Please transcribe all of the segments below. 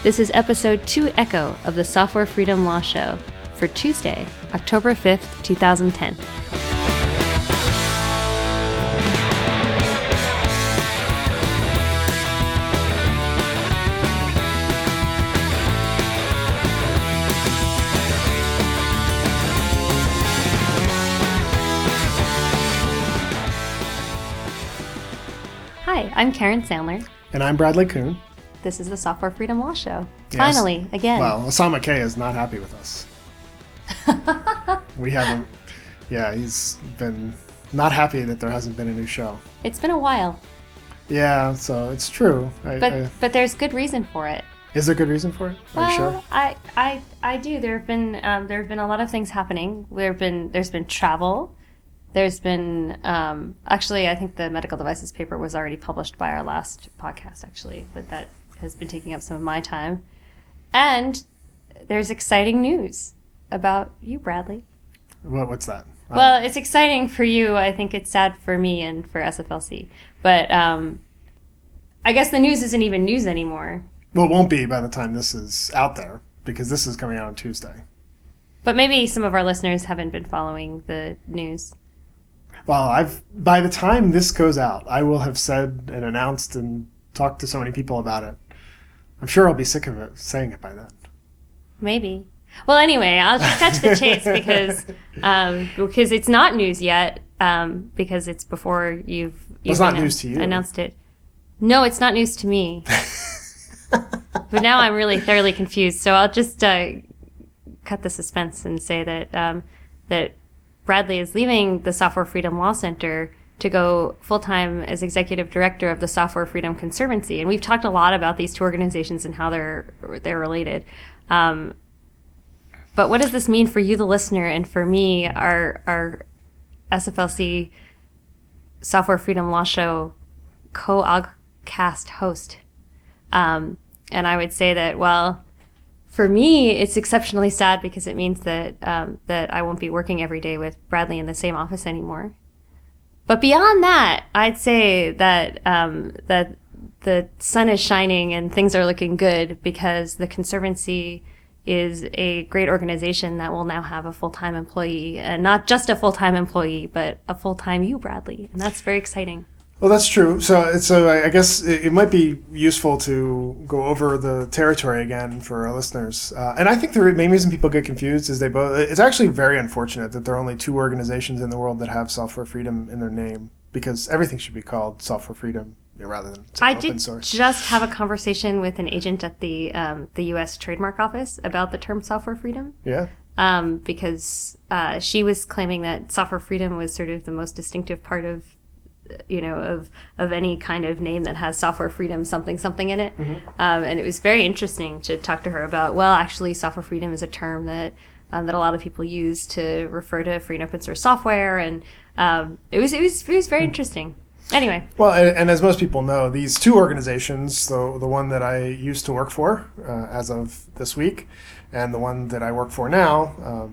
This is episode 2 Echo of the Software Freedom Law Show for Tuesday, October 5th, 2010. Hi, I'm Karen Sandler. And I'm Bradley Kuhn. This is the Software Freedom Law Show. Yes. Finally, again. Well, Osama K is not happy with us. We haven't... Yeah, he's been not happy that there hasn't been a new show. It's been a while. Yeah, so it's true. But there's good reason for it. Is there good reason for it? Are you sure? I do. There have been a lot of things happening. There's been travel. There's been actually, I think the medical devices paper was already published by our last podcast, actually, but that has been taking up some of my time. And there's exciting news about you, Bradley. What's that? Well, it's exciting for you. I think it's sad for me and for SFLC. But I guess the news isn't even news anymore. Well, it won't be by the time this is out there, because this is coming out on Tuesday. But maybe some of our listeners haven't been following the news. Well, by the time this goes out, I will have said and announced and talked to so many people about it. I'm sure I'll be sick of it, saying it by then. Maybe. Well, anyway, I'll just cut to the chase because it's not news yet, because it's before you've it's not news to you. Announced it. No, it's not news to me. But now I'm really thoroughly confused, so I'll just cut the suspense and say that that Bradley is leaving the Software Freedom Law Center to go full-time as executive director of the Software Freedom Conservancy. And we've talked a lot about these two organizations and how they're related. But what does this mean for you, the listener, and for me, our SFLC Software Freedom Law Show co-cast host? And I would say that, well, for me, it's exceptionally sad because it means that that I won't be working every day with Bradley in the same office anymore. But beyond that, I'd say that that the sun is shining and things are looking good because the Conservancy is a great organization that will now have a full-time employee, and not just a full-time employee, but a full-time you, Bradley, and that's very exciting. Well, that's true. So I guess it might be useful to go over the territory again for our listeners. And I think the main reason people get confused is it's actually very unfortunate that there are only two organizations in the world that have software freedom in their name, because everything should be called software freedom rather than open source. I did just have a conversation with an agent at the U.S. Trademark Office about the term software freedom. Yeah. Because she was claiming that software freedom was sort of the most distinctive part of any kind of name that has software freedom something in it. Mm-hmm. And it was very interesting to talk to her about, well, actually software freedom is a term that a lot of people use to refer to free and open source software. And it was very interesting. Anyway. Well, and as most people know, these two organizations, the one that I used to work for as of this week, and the one that I work for now,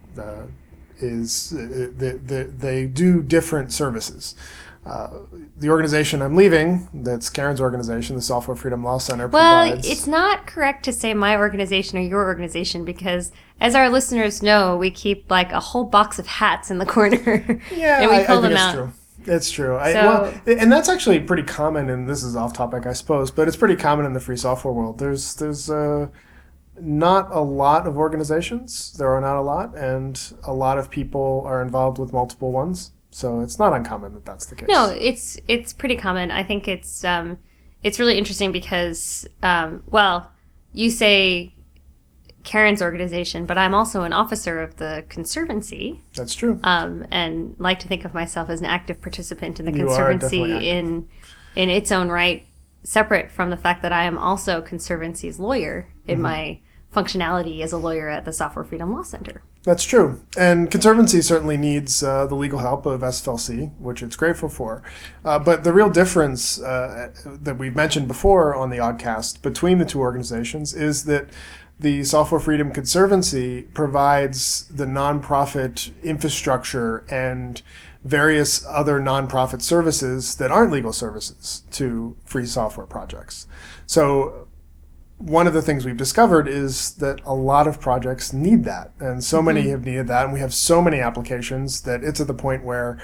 they do different services. The organization I'm leaving, that's Karen's organization, the Software Freedom Law Center, provides... Well, it's not correct to say my organization or your organization because, as our listeners know, we keep like a whole box of hats in the corner. Yeah, and we pull them it's out. True. It's true. And that's actually pretty common, and this is off topic, I suppose, but it's pretty common in the free software world. There's not a lot of organizations. There are not a lot, and a lot of people are involved with multiple ones. So it's not uncommon that that's the case. No, it's pretty common. I think it's really interesting because, you say Karen's organization, but I'm also an officer of the Conservancy. That's true. And like to think of myself as an active participant in the Conservancy in its own right, separate from the fact that I am also Conservancy's lawyer in my functionality as a lawyer at the Software Freedom Law Center. That's true. And Conservancy certainly needs the legal help of SFLC, which it's grateful for. But the real difference that we've mentioned before on the Oddcast between the two organizations is that the Software Freedom Conservancy provides the nonprofit infrastructure and various other nonprofit services that aren't legal services to free software projects. So one of the things we've discovered is that a lot of projects need that, and so many have needed that, and we have so many applications that it's at the point where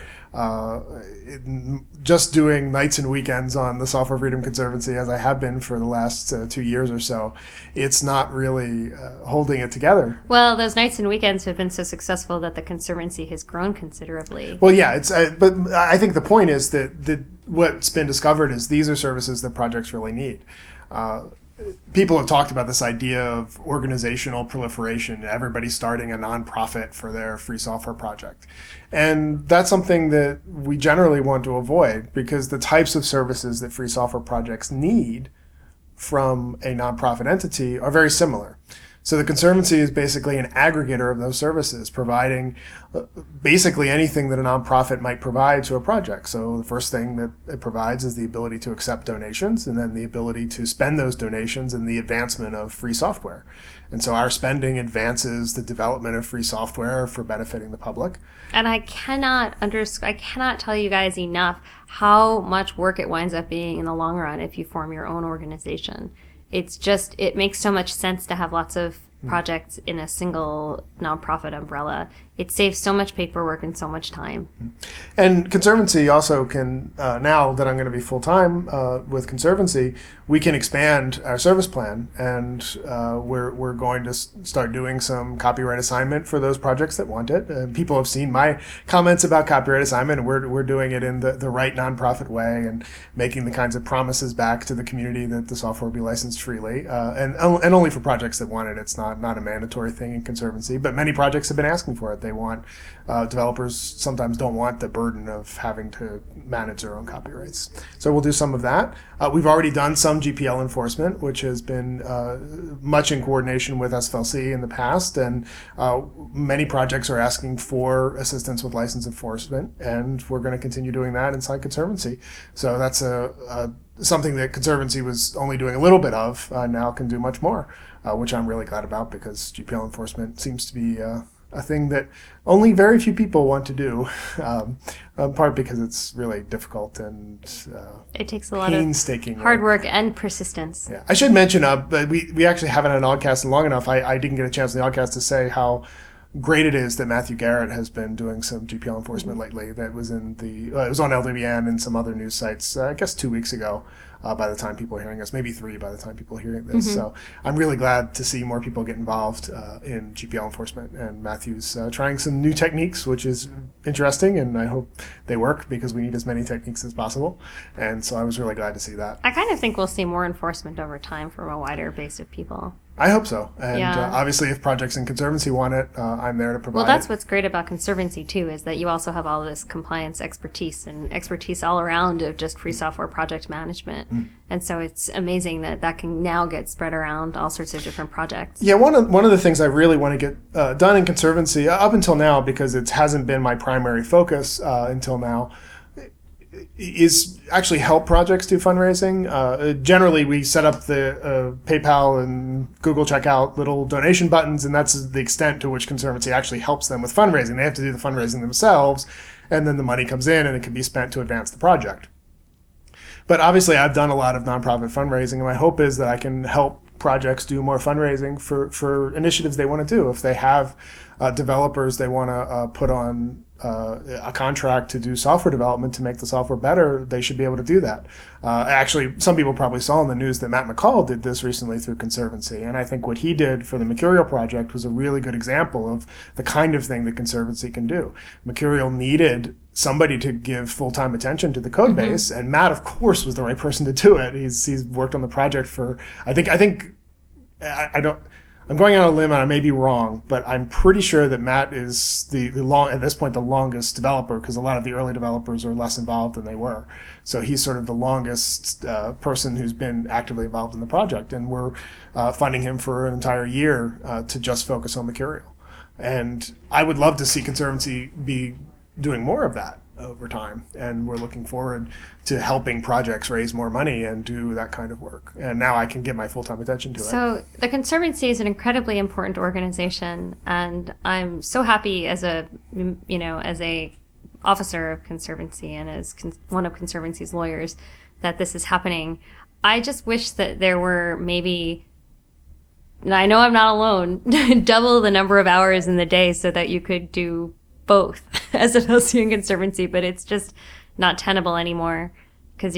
just doing nights and weekends on the Software Freedom Conservancy, as I have been for the last 2 years or so, it's not really holding it together. Well, those nights and weekends have been so successful that the Conservancy has grown considerably. Well, yeah, but I think the point is that what's been discovered is these are services that projects really need. People have talked about this idea of organizational proliferation, everybody starting a nonprofit for their free software project. And that's something that we generally want to avoid, because the types of services that free software projects need from a nonprofit entity are very similar. So the Conservancy is basically an aggregator of those services, providing basically anything that a nonprofit might provide to a project. So the first thing that it provides is the ability to accept donations, and then the ability to spend those donations in the advancement of free software. And so our spending advances the development of free software for benefiting the public. And I cannot tell you guys enough how much work it winds up being in the long run if you form your own organization. It makes so much sense to have lots of projects in a single nonprofit umbrella. It saves so much paperwork and so much time. And Conservancy also can, now that I'm going to be full-time with Conservancy, we can expand our service plan, and we're going to start doing some copyright assignment for those projects that want it. And people have seen my comments about copyright assignment, and we're doing it in the right nonprofit way and making the kinds of promises back to the community that the software will be licensed freely, and only for projects that want it. It's not a mandatory thing in Conservancy, but many projects have been asking for it. They want, developers sometimes don't want the burden of having to manage their own copyrights. So we'll do some of that. We've already done some GPL enforcement, which has been much in coordination with SFLC in the past, and many projects are asking for assistance with license enforcement, and we're going to continue doing that inside Conservancy. So that's something that Conservancy was only doing a little bit of, now can do much more, which I'm really glad about, because GPL enforcement seems to be a thing that only very few people want to do, in part because it's really difficult and it takes a lot painstaking of hard work and persistence. Yeah, I should mention, but we actually haven't had an Oddcast in long enough. I didn't get a chance in the Oddcast to say how great it is that Matthew Garrett has been doing some GPL enforcement lately. That was in it was on LWN and some other news sites, I guess 2 weeks ago. By the time people are hearing us, maybe 3 by the time people are hearing this. So I'm really glad to see more people get involved in GPL enforcement. And Matthew's trying some new techniques, which is interesting, and I hope they work, because we need as many techniques as possible. And so I was really glad to see that. I kind of think we'll see more enforcement over time from a wider base of people. I hope so. And obviously, if projects in Conservancy want it, I'm there to provide Well, that's what's great about Conservancy, too, is that you also have all this compliance expertise and expertise all around of just free software project management. And so it's amazing that can now get spread around all sorts of different projects. Yeah, one of the things I really want to get done in Conservancy, up until now, because it hasn't been my primary focus until now, is actually help projects do fundraising. Generally, we set up the PayPal and Google Checkout little donation buttons, and that's the extent to which Conservancy actually helps them with fundraising. They have to do the fundraising themselves, and then the money comes in and it can be spent to advance the project. But obviously, I've done a lot of nonprofit fundraising, and my hope is that I can help projects do more fundraising for initiatives they want to do. If they have developers they want to put on a contract to do software development to make the software better, they should be able to do that. Actually, some people probably saw in the news that Matt McCall did this recently through Conservancy, and I think what he did for the Mercurial project was a really good example of the kind of thing that Conservancy can do. Mercurial needed somebody to give full-time attention to the code base, and Matt, of course, was the right person to do it. He's worked on the project for, I don't. I'm going out on a limb, and I may be wrong, but I'm pretty sure that Matt is at this point the longest developer, because a lot of the early developers are less involved than they were. So he's sort of the longest person who's been actively involved in the project, and we're funding him for an entire year to just focus on Mercurial. And I would love to see Conservancy be doing more of that over time, and we're looking forward to helping projects raise more money and do that kind of work. And now I can give my full-time attention to it. So the Conservancy is an incredibly important organization, and I'm so happy as a officer of Conservancy and as one of Conservancy's lawyers that this is happening. I just wish that there were maybe and I know I'm not alone, double the number of hours in the day so that you could do both SFLC and Conservancy, but it's just not tenable anymore because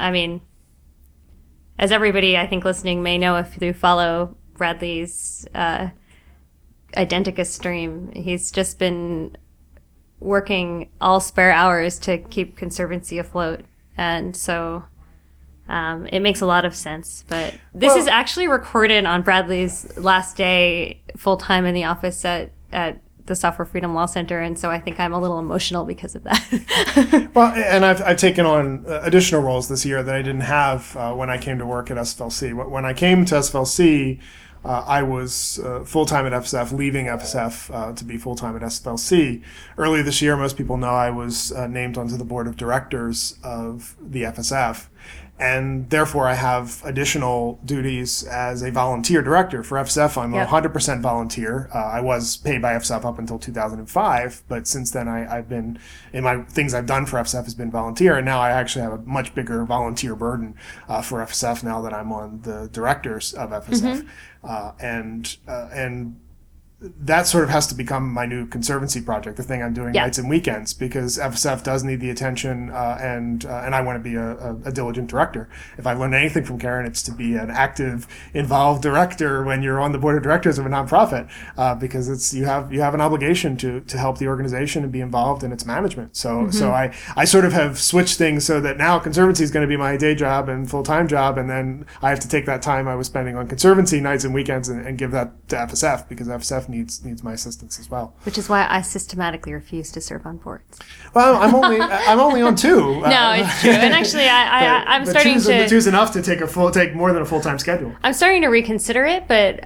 as everybody I think listening may know if you follow Bradley's Identicus stream, he's just been working all spare hours to keep Conservancy afloat. And so it makes a lot of sense. But this is actually recorded on Bradley's last day full-time in the office at the Software Freedom Law Center, and so I think I'm a little emotional because of that. Well, and I've taken on additional roles this year that I didn't have when I came to work at SFLC. When I came to SFLC, I was full-time at FSF, leaving FSF to be full-time at SFLC. Earlier this year, most people know I was named onto the board of directors of the FSF. And therefore, I have additional duties as a volunteer director. For FSF, I'm 100% volunteer. I was paid by FSF up until 2005, but since then, I've been, in my things I've done for FSF has been volunteer, and now I actually have a much bigger volunteer burden for FSF now that I'm on the directors of FSF. And that sort of has to become my new Conservancy project, the thing I'm doing nights and weekends, because FSF does need the attention, and I want to be a diligent director. If I've learned anything from Karen, it's to be an active, involved director when you're on the board of directors of a nonprofit, because you have an obligation to help the organization and be involved in its management. So I sort of have switched things so that now Conservancy is going to be my day job and full-time job, and then I have to take that time I was spending on Conservancy nights and weekends and give that to FSF, because FSF needs my assistance as well. Which is why I systematically refuse to serve on boards. Well, I'm only on two. No, it's true. And actually, I'm starting to. The two's enough to take more than a full-time schedule. I'm starting to reconsider it, but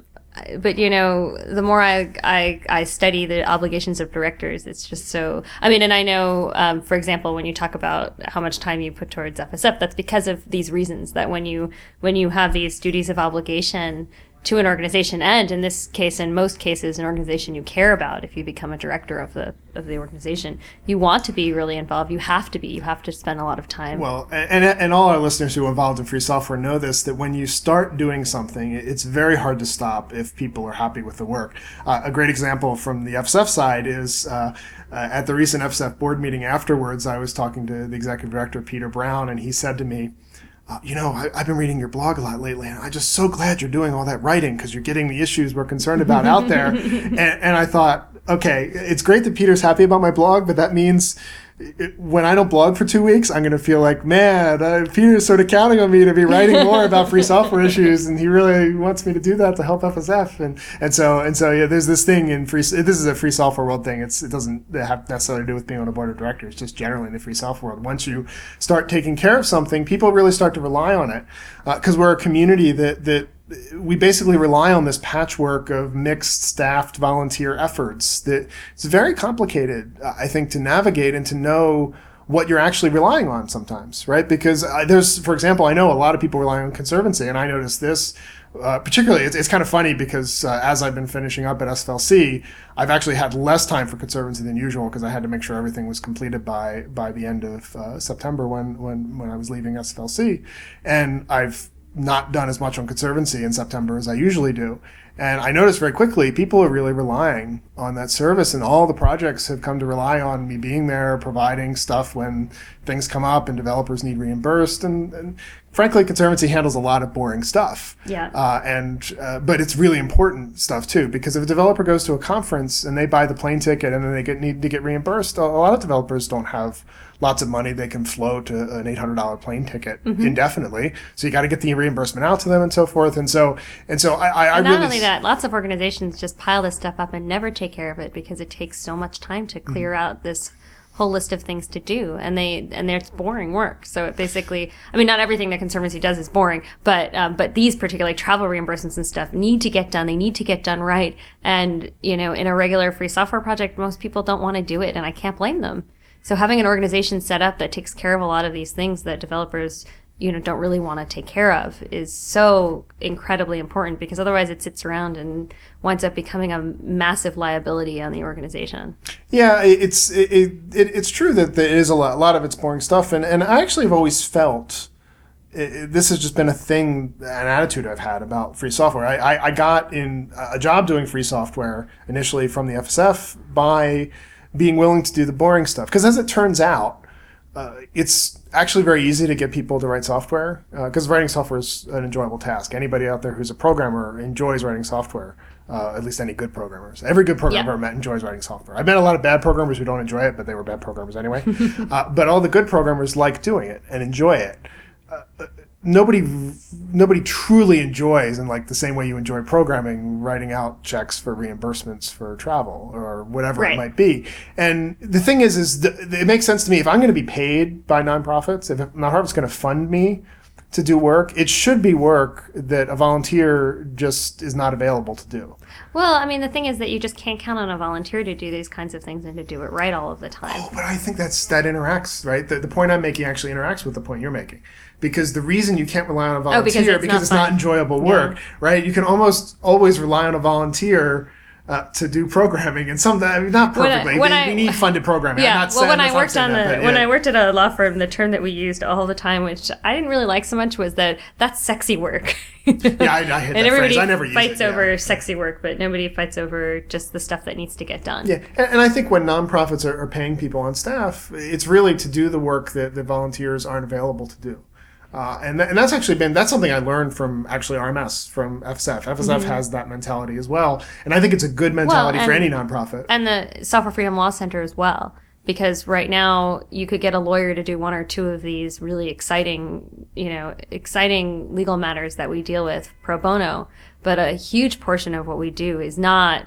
the more I study the obligations of directors, it's just so. And I know, for example, when you talk about how much time you put towards FSF, that's because of these reasons. That when you have these duties of obligation to an organization, and in this case, in most cases, an organization you care about, if you become a director of the organization, you want to be really involved. You have to spend a lot of time. Well, and all our listeners who are involved in free software know this, that when you start doing something, it's very hard to stop if people are happy with the work. A great example from the FSF side is at the recent FSF board meeting afterwards, I was talking to the executive director, Peter Brown, and he said to me, I've been reading your blog a lot lately, and I'm just so glad you're doing all that writing because you're getting the issues we're concerned about out there. And I thought, okay, it's great that Peter's happy about my blog, but that means when I don't blog for 2 weeks, I'm going to feel like, man, Peter's sort of counting on me to be writing more about free software issues, and he really wants me to do that to help FSF. And so yeah, there's this thing in free. This is a free software world thing. It doesn't have necessarily to do with being on a board of directors. Just generally in the free software world, once you start taking care of something, people really start to rely on it, because we're a community that we basically rely on this patchwork of mixed staffed volunteer efforts that it's very complicated, I think, to navigate and to know what you're actually relying on sometimes, right? Because for example, I know a lot of people rely on Conservancy, and I noticed this particularly. It's kind of funny because as I've been finishing up at SFLC, I've actually had less time for Conservancy than usual because I had to make sure everything was completed by the end of September when I was leaving SFLC, and I've not done as much on Conservancy in September as I usually do. And I noticed very quickly people are really relying on that service, and all the projects have come to rely on me being there, providing stuff when things come up and developers need reimbursed. And frankly, Conservancy handles a lot of boring stuff. Yeah. But it's really important stuff too, because if a developer goes to a conference and they buy the plane ticket and then they need to get reimbursed, a lot of developers don't have lots of money they can flow to an $800 plane ticket indefinitely. So you got to get the reimbursement out to them and so forth. And so I not really only that, lots of organizations just pile this stuff up and never take care of it because it takes so much time to clear out this whole list of things to do, and it's boring work. So it basically, not everything that Conservancy does is boring, but these particularly travel reimbursements and stuff need to get done. They need to get done right. And in a regular free software project, most people don't want to do it, and I can't blame them. So having an organization set up that takes care of a lot of these things that developers, don't really want to take care of is so incredibly important, because otherwise it sits around and winds up becoming a massive liability on the organization. Yeah, it's true that there is a lot of it's boring stuff, and I actually have always felt this has just been a thing, an attitude I've had about free software. I got in a job doing free software initially from the FSF by being willing to do the boring stuff. Because as it turns out, it's actually very easy to get people to write software, because writing software is an enjoyable task. Anybody out there who's a programmer enjoys writing software, at least any good programmers. Every good programmer I've met enjoys writing software. I've met a lot of bad programmers who don't enjoy it, but they were bad programmers anyway. But all the good programmers like doing it and enjoy it. Nobody truly enjoys, in like the same way you enjoy programming, writing out checks for reimbursements for travel or whatever it might be. And the thing is it makes sense to me, if I'm going to be paid by nonprofits, if nonprofits going to fund me to do work, it should be work that a volunteer just is not available to do. Well, I mean, the thing is that you just can't count on a volunteer to do these kinds of things and to do it right all of the time. Oh, but I think that interacts, right? The point I'm making actually interacts with the point you're making. Because the reason you can't rely on a volunteer because it's not enjoyable work, right? You can almost always rely on a volunteer to do programming, and not perfectly. We need funded programming. Yeah. When I worked I worked at a law firm, the term that we used all the time, which I didn't really like so much, was that's sexy work. I hit that phrase. I never use it. Everybody fights over sexy work, but nobody fights over just the stuff that needs to get done. Yeah, and I think when nonprofits are paying people on staff, it's really to do the work that volunteers aren't available to do. And that's actually that's something I learned from actually RMS, from FSF. FSF has that mentality as well. And I think it's a good mentality for any nonprofit. And the Software Freedom Law Center as well. Because right now you could get a lawyer to do one or two of these really exciting legal matters that we deal with pro bono. But a huge portion of what we do is not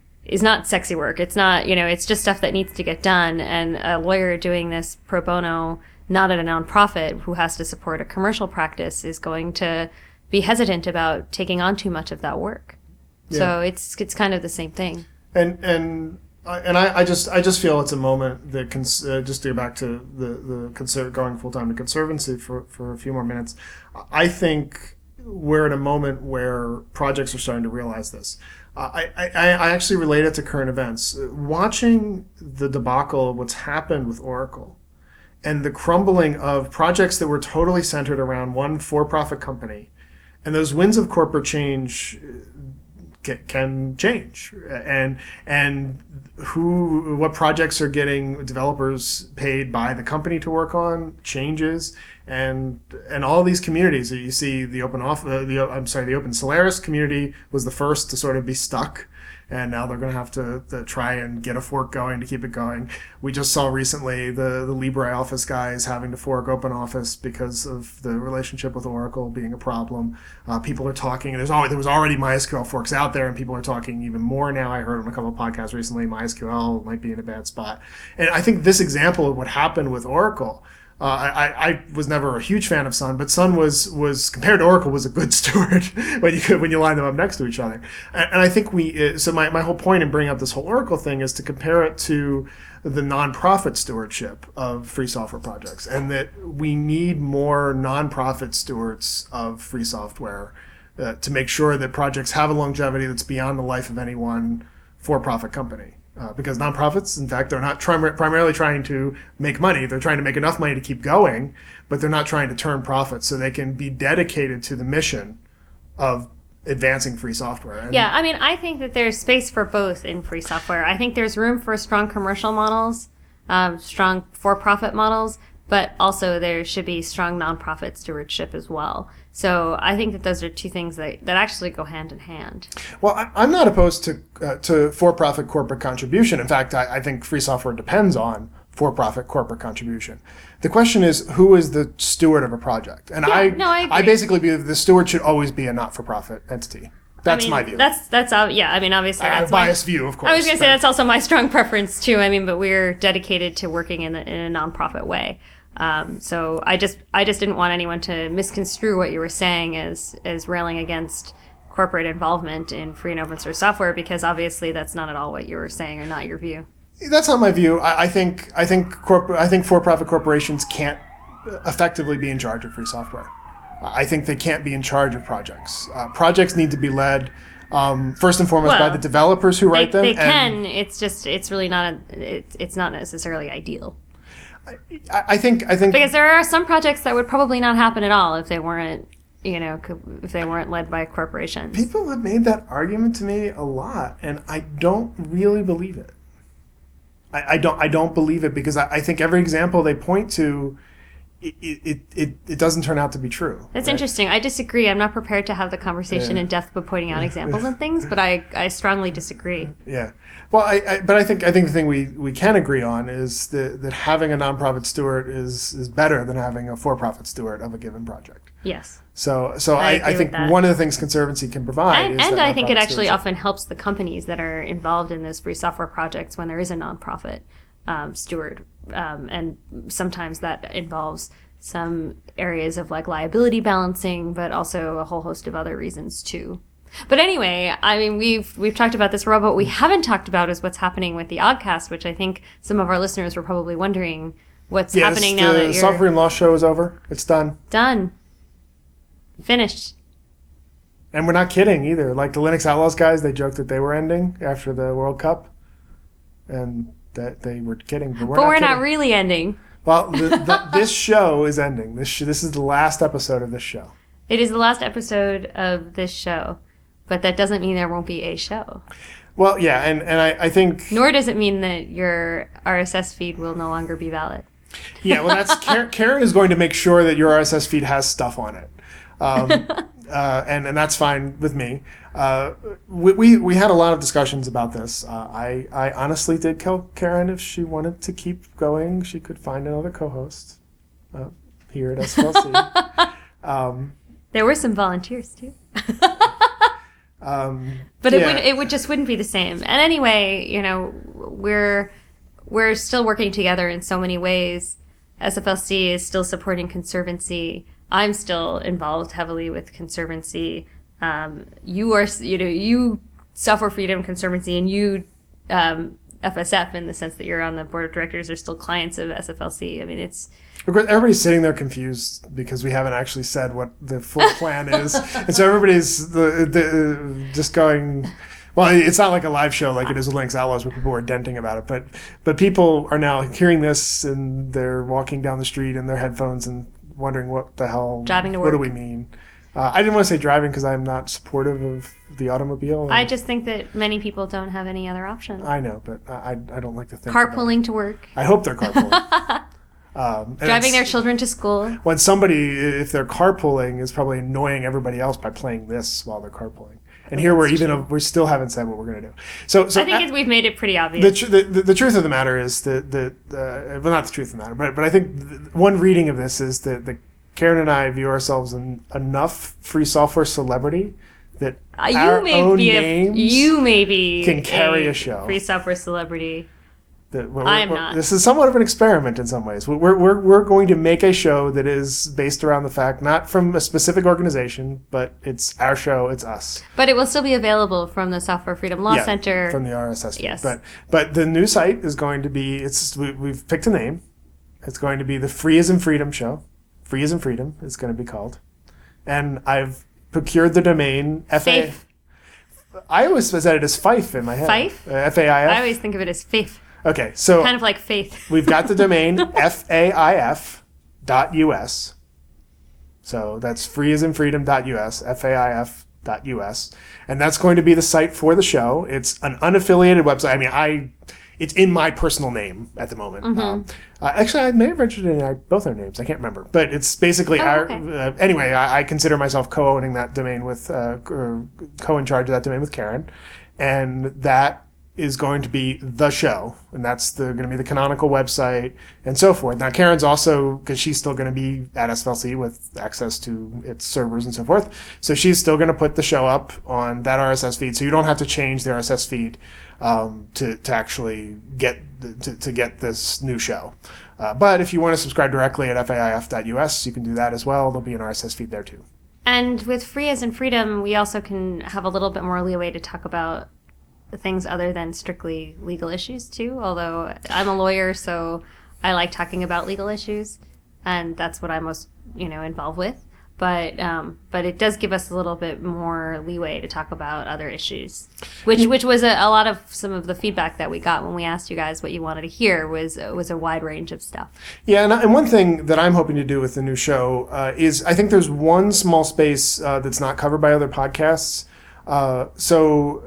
sexy work. It's not, it's just stuff that needs to get done. And a lawyer doing this pro bono, not at a nonprofit, who has to support a commercial practice, is going to be hesitant about taking on too much of that work. Yeah. So it's kind of the same thing. And I just feel it's a moment that just to go back to the going full time to Conservancy for a few more minutes. I think we're at a moment where projects are starting to realize this. I actually relate it to current events. Watching the debacle of what's happened with Oracle, and the crumbling of projects that were totally centered around one for-profit company, and those winds of corporate change can change, and what projects are getting developers paid by the company to work on changes, and all these communities that you see, the Open Solaris community was the first to sort of be stuck. And now they're going to have to try and get a fork going to keep it going. We just saw recently the LibreOffice guys having to fork OpenOffice because of the relationship with Oracle being a problem. People are talking. There was already MySQL forks out there, and people are talking even more now. I heard on a couple of podcasts recently, MySQL might be in a bad spot. And I think this example of what happened with Oracle, I was never a huge fan of Sun, but Sun was compared to Oracle was a good steward when you line them up next to each other. And I think so my whole point in bringing up this whole Oracle thing is to compare it to the nonprofit stewardship of free software projects, and that we need more nonprofit stewards of free software to make sure that projects have a longevity that's beyond the life of any one for-profit company. Because nonprofits, in fact, they're not primarily trying to make money. They're trying to make enough money to keep going, but they're not trying to turn profits, so they can be dedicated to the mission of advancing free software. I mean, I think that there's space for both in free software. I think there's room for strong commercial models, strong for-profit models, but also there should be strong nonprofit stewardship as well. So I think that those are two things that actually go hand in hand. Well, I'm not opposed to for-profit corporate contribution. In fact, I think free software depends on for-profit corporate contribution. The question is, who is the steward of a project? And I basically believe the steward should always be a not-for-profit entity. That's my view. That's obviously that's a biased view, of course. I was going to say that's also my strong preference too. I mean, but we're dedicated to working in a nonprofit way. So I just didn't want anyone to misconstrue what you were saying as railing against corporate involvement in free and open source software, because obviously that's not at all what you were saying, or not your view. That's not my view. I think for-profit corporations can't effectively be in charge of free software. I think they can't be in charge of projects. Projects need to be led first and foremost by the developers who write them. They can. It's really not. It's not necessarily ideal. I think Because there are some projects that would probably not happen at all if they weren't, if they weren't led by corporations. people have made that argument to me a lot, and I don't really believe it. I don't believe it because I think every example they point to, it doesn't turn out to be true. That's right? interesting. I disagree. I'm not prepared to have the conversation in depth by pointing out examples and things, but I strongly disagree. Yeah. Well, but I think the thing we can agree on is that having a nonprofit steward is better than having a for-profit steward of a given project. Yes. So I agree I think with that. one of the things Conservancy can provide is And that I think it nonprofit actually stewardship. often helps the companies that are involved in those free software projects when there is a nonprofit steward. And sometimes that involves some areas of like liability balancing, but also a whole host of other reasons too. But anyway, I mean, we've talked about this, Rob. What we haven't talked about is what's happening with the Oddcast, which I think some of our listeners were probably wondering what's happening now that the you're Software and Law show is over. It's done. done, finished. And we're not kidding either. Like the Linux Outlaws guys, they joked that they were ending after the World Cup, and that they were kidding. But we're But not not really ending. Well, this show is ending. This is the last episode of this show. It is the last episode of this show, but that doesn't mean there won't be a show. Well, yeah, and I think Nor does it mean that your RSS feed will no longer be valid. yeah. Well, that's Karen is going to make sure that your RSS feed has stuff on it, and that's fine with me. We had a lot of discussions about this. I honestly did tell Karen if she wanted to keep going, she could find another co-host here at SFLC. There were some volunteers too. But yeah. it wouldn't be the same. And anyway, we're still working together in so many ways. SFLC is still supporting Conservancy. I'm still involved heavily with Conservancy. You are, you Software Freedom Conservancy, and you FSF, in the sense that you're on the board of directors, are still clients of SFLC. I mean, it's Of course, everybody's sitting there confused because we haven't actually said what the full plan is, and so everybody's just going. Well, it's not like a live show like it is with Linux Outlaws where people are denting about it, but people are now hearing this and they're walking down the street in their headphones and wondering what the hell. Driving to What do work. we mean? I didn't want to say driving because I'm not supportive of the automobile. I just think that many people don't have any other option. I know, but I don't like to think. about it. Carpooling to work, I hope they're carpooling. And driving it's- their children to school. when somebody, if they're carpooling, is probably annoying everybody else by playing this while they're carpooling. And here we still haven't said what we're going to do. So I think we've made it pretty obvious. the truth of the matter is that well, not the truth of the matter, but I think one reading of this is that Karen and I view ourselves in enough free software celebrity that our own names you may be can carry a show. free software celebrity. that I am not. This is somewhat of an experiment in some ways. We're going to make a show that is based around the fact, not from a specific organization, but it's our show, it's us. But it will still be available from the Software Freedom Law Yeah, Center. from the RSS feed. Yes. But the new site is going to be we've picked a name. It's going to be the Free as in Freedom show. Free as in Freedom is going to be called. And I've procured the domain Faith. I always said it as Fife in my head. Fife? FAIF. I always think of it as faith, Okay, so kind of like faith. we've got the domain faif.us. So that's free as in freedom.us, faif.us. And that's going to be the site for the show. It's an unaffiliated website. I mean, it's in my personal name at the moment. Mm-hmm. Actually, I may have registered in both our names. I can't remember. But it's basically okay. Anyway, I consider myself co-owning that domain with, or co-in charge of that domain with Karen. And that is going to be the show, and that's going to be the canonical website and so forth. Now, Karen's also, because she's still going to be at SFLC with access to its servers and so forth, so she's still going to put the show up on that RSS feed, so you don't have to change the RSS feed to actually get to get this new show. But if you want to subscribe directly at faif.us, you can do that as well. There'll be an RSS feed there too. And with Free as in Freedom, we also can have a little bit more leeway to talk about things other than strictly legal issues too. Although I'm a lawyer, so I like talking about legal issues, and that's what I'm most involved with. but it does give us a little bit more leeway to talk about other issues, which was a lot of some of the feedback that we got when we asked you guys what you wanted to hear was a wide range of stuff. Yeah, and one thing that I'm hoping to do with the new show is I think there's one small space that's not covered by other podcasts. So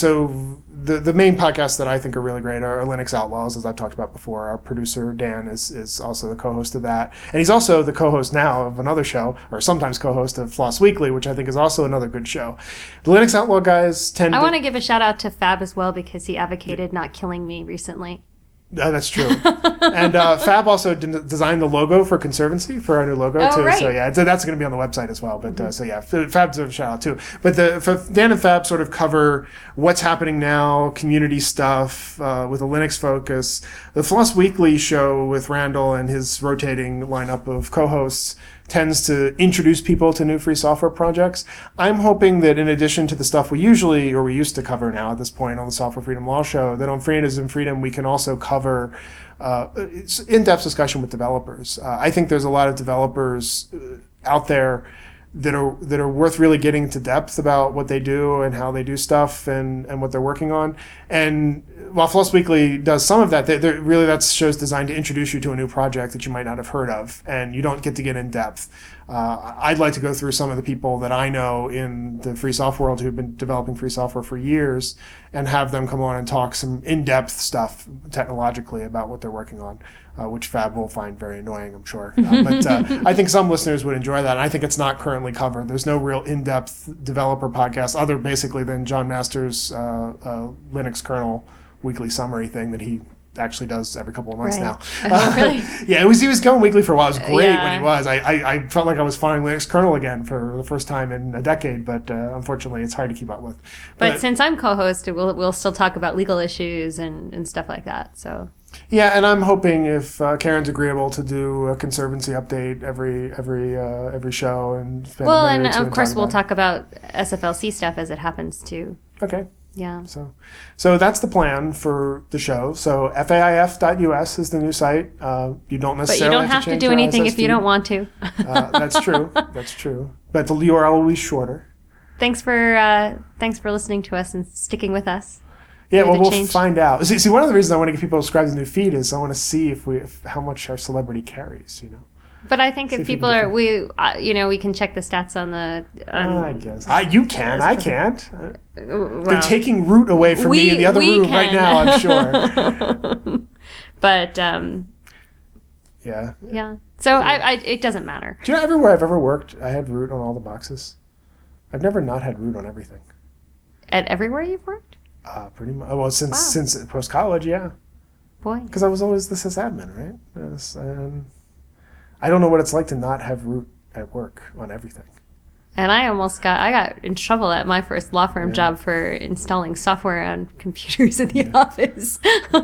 the main podcasts that I think are really great are Linux Outlaws, as I've talked about before. Our producer, Dan, is also the co-host of that. And he's also the co-host now of another show, or sometimes co-host of Floss Weekly, which I think is also another good show. The Linux Outlaw guys tend I want to give a shout out to Fab as well, because he advocated not killing me recently. That's true. And Fab also designed the logo for Conservancy, for our new logo, too. Right. So, yeah, that's going to be on the website as well. But, so, yeah, Fab deserves a shout out, too. But Dan and Fab sort of cover what's happening now, community stuff, with a Linux focus. The Floss Weekly show with Randall and his rotating lineup of co-hosts tends to introduce people to new free software projects. I'm hoping that in addition to the stuff we used to cover now at this point on the Software Freedom Law Show, that on Freedom and Freedom we can also cover in-depth discussion with developers. I think there's a lot of developers out there that are worth really getting into depth about what they do and how they do stuff and what they're working on. And while Floss Weekly does some of that, really that show's designed to introduce you to a new project that you might not have heard of, and you don't get to get in depth. I'd like to go through some of the people that I know in the free software world who've been developing free software for years and have them come on and talk some in-depth stuff technologically about what they're working on, which Fab will find very annoying, I'm sure. But I think some listeners would enjoy that, and I think it's not currently covered. There's no real in-depth developer podcast other basically than John Masters' Linux kernel weekly summary thing that he actually does every couple of months Right. now. Oh, really? Yeah, he was going weekly for a while. It was great Yeah. when he was. I felt like I was finding Linux kernel again for the first time in a decade, but unfortunately it's hard to keep up with. But since I'm co-host, we'll still talk about legal issues and stuff like that. So yeah, and I'm hoping if Karen's agreeable to do a Conservancy update every show and spend a well, minute and or two of course we'll about talk about SFLC stuff as it happens too. it. Okay. Yeah. So that's the plan for the show. So faif.us is the new site. You don't But necessarily you don't have to change do your anything RSS if you feed. don't want to. That's true. That's true. But the URL will be shorter. Thanks for listening to us and sticking with us. Yeah, Through well, the we'll change. find out. See, one of the reasons I want to get people to subscribe to the new feed is I want to see how much our celebrity carries. But I think See if if you people can are we can check the stats on the. I guess you can. I can't. Well, They're taking root away from me in the other room right can. now. I'm sure. But Yeah. yeah. So I it doesn't matter. Do you know everywhere I've ever worked, I had root on all the boxes. I've never not had root on everything. At everywhere you've worked? Pretty much. Well, since Wow. since post college, yeah. Boy. Because I was always the sysadmin, right? I don't know what it's like to not have root at work on everything. And I got in trouble at my first law firm job for installing software on computers in the office.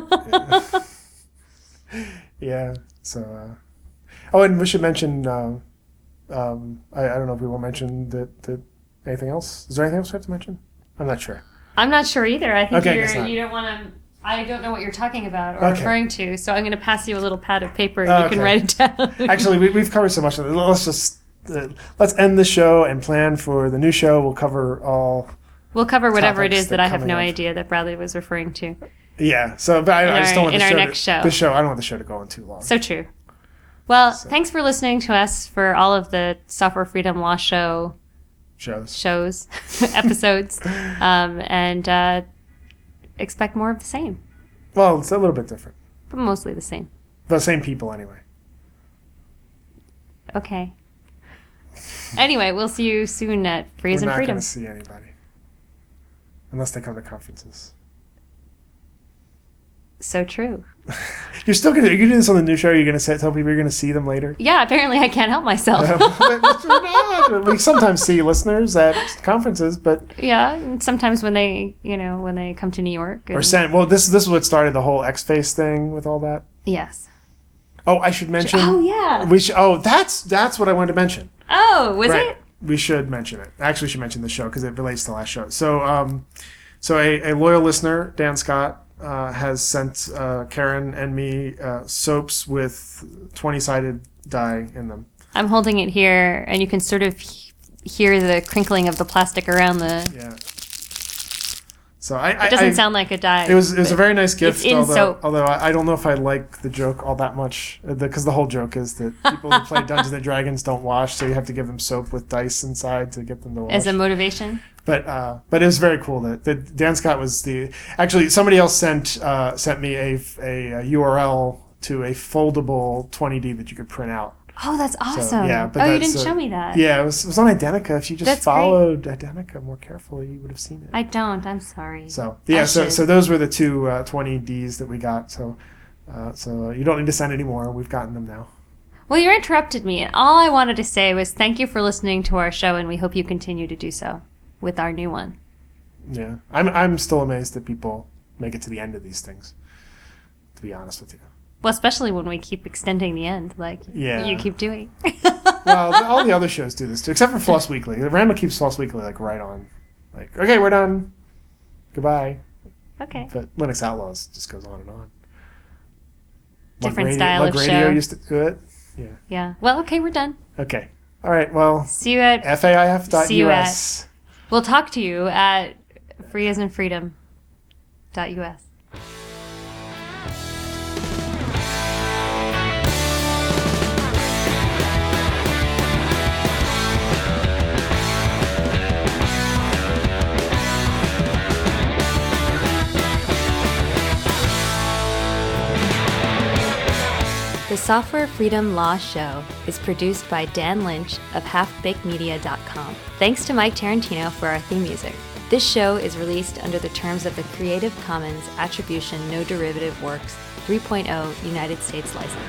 Yeah. So, and we should mention. I don't know if we will mention that. Anything else? Is there anything else we have to mention? I'm not sure. I'm not sure either. I think Okay, I guess not. you don't want to. I don't know what you're talking about or Okay. referring to, so I'm going to pass you a little pad of paper and you can Okay. write it down. Actually, we've covered so much. Let's end the show and plan for the new show. We'll cover all. We'll cover whatever it topics is that that I have coming no up. idea that Bradley was referring to. Yeah. So, but I just don't want in the our show next show. The show. I don't want the show to go on too long. So true. Well, thanks for listening to us for all of the Software Freedom Law Show Shows. episodes, and expect more of the same, Well, it's a little bit different. but mostly the same. The same people, anyway. Okay. Anyway, we'll see you soon at Freeze We're and not Freedom. going to see anybody unless they come to conferences. So true. You're still going to. Are you doing this on the new show? Are you going to tell people you're going to see them later? Yeah, apparently I can't help myself. We sometimes see listeners at conferences, but Yeah, and sometimes when they come to New York. or sent. Well, this is what started the whole X-Face thing with all that. Yes. Oh, I should mention. Oh yeah. We should. Oh, that's what I wanted to mention. Oh, was Right. it? We should mention it. Actually, we should mention the show because it relates to the last show. So, so a loyal listener, Dan Scott, has sent Karen and me soaps with 20-sided dye in them. I'm holding it here, and you can sort of hear the crinkling of the plastic around the. Yeah. So It doesn't sound like a die. It was a very nice gift. It's in soap. Although I don't know if I like the joke all that much, because the whole joke is that people who play Dungeons and Dragons don't wash, so you have to give them soap with dice inside to get them to wash. As a motivation. But it was very cool that Dan Scott was actually somebody else sent me a URL to a foldable 20D that you could print out. Oh, that's awesome. So, yeah, but you didn't show me that. Yeah, it was on Identica. If you just That's followed Identica more carefully, you would have seen it. I don't. I'm sorry. So so those were the two 20Ds that we got. So you don't need to send any more. We've gotten them now. Well, you interrupted me, and all I wanted to say was thank you for listening to our show, and we hope you continue to do so with our new one. Yeah, I'm still amazed that people make it to the end of these things. To be honest with you. Well, especially when we keep extending the end, like you keep doing. Well, all the other shows do this too, except for Floss Weekly. Randall keeps Floss Weekly like right on. Like, okay, we're done. Goodbye. Okay. But Linux Outlaws just goes on and on. Different style of radio show. Used to do it. Yeah. Yeah. Well, okay, we're done. Okay. All right. Well. See you at faif.us. We'll talk to you at freeasandfreedom.us. The Software Freedom Law Show is produced by Dan Lynch of halfbakedmedia.com. Thanks to Mike Tarantino for our theme music. This show is released under the terms of the Creative Commons Attribution No Derivative Works 3.0 United States license.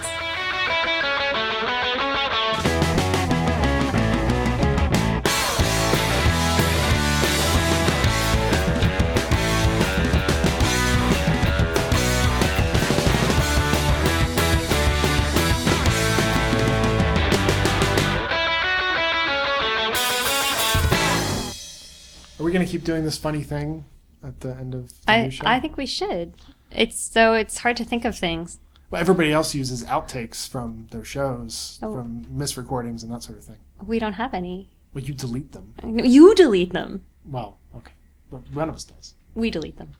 Are we going to keep doing this funny thing at the end of the new show? I think we should. It's hard to think of things. Well, everybody else uses outtakes from their shows, from misrecordings and that sort of thing. We don't have any. Well, you delete them. You delete them. Well, okay. But one of us does. We delete them.